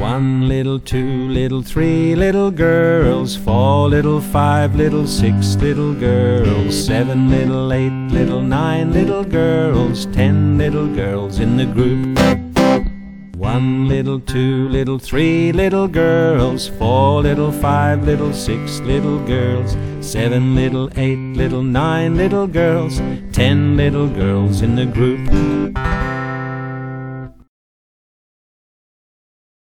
1 little, 2 little, 3 little girls, 4 little, 5 little, 6 little girls, 7 little, 8 little, 9 little girls, 10 little girls in the group. 1 little, 2 little, 3 little girls, 4 little, 5 little, 6 little girls, 7 little, 8 little, 9 little girls, 10 little girls in the group.